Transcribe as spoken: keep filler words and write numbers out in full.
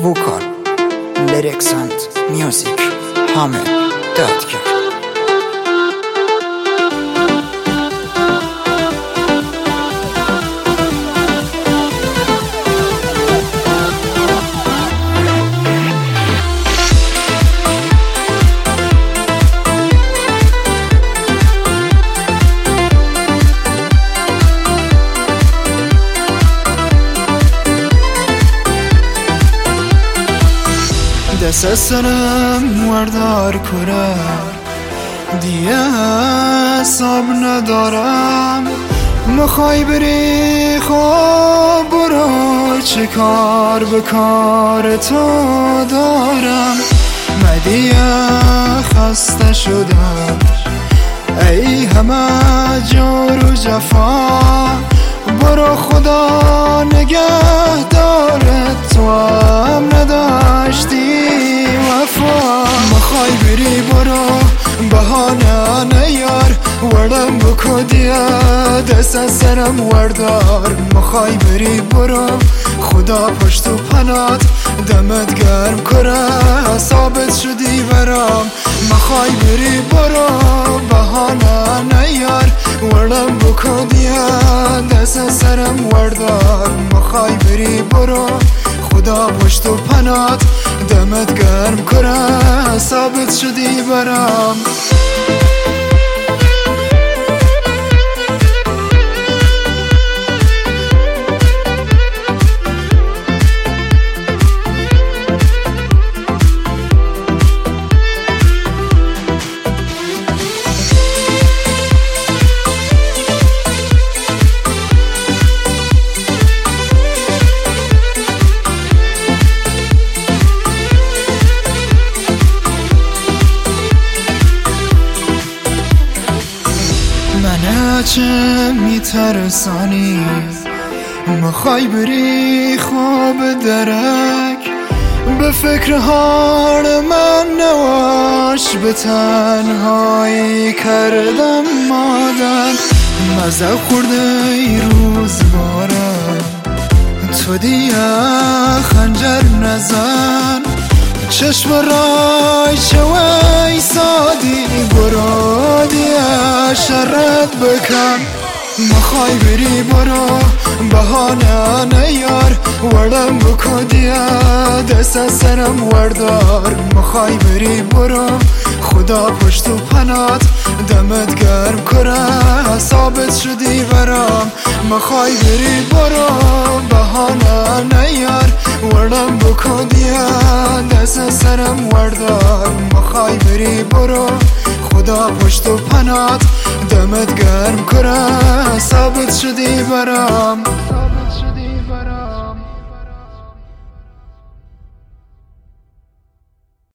ووکال لیریکس اند میوزیک حامد دادگر. دست سرم وردار کرم دیگه حساب ندارم، مخوای بری خواب برو، چه کار به کار تو دارم. مدیه خسته شدم ای همه جور و جفا، برو خدا نگه دارد، تو هم نداشتی وفا. مخوای بری برو بهانه نیار، وردم بکو دیه دست سرم وردار. مخوای بری برو خدا پشت و پنات دمت گرم کره، ثابت شدی برام. مخوای بری برو بهانه نیار، وردم بکو دیه دست سرم وردار. مخوای بری برو خدا پشت و پنات دمت گرم کره، ثابت شدی برام. منه چه میترسانی، مخوای بری خواب درک، به فکر حال من نواش، به تنهایی کردم مادر. مزه خورده ای روزگارم، تو دیگه خنجر نزن، چشم رای چوی سادی برو دیگه شرط بکن. مخوای بری برو بهانه نیار، وردم بکو دیگه دست سرم وردار. مخوای بری برو خدا پشت و پنات دمت گرم کره، ثابت شدی برام. مخوای بری برو بهانه نیار، وردم بکو دیگه دست سرم وردار. مخوای بری برو خدا پشت و پنات دمت گرم کره، ثابت شدی برام.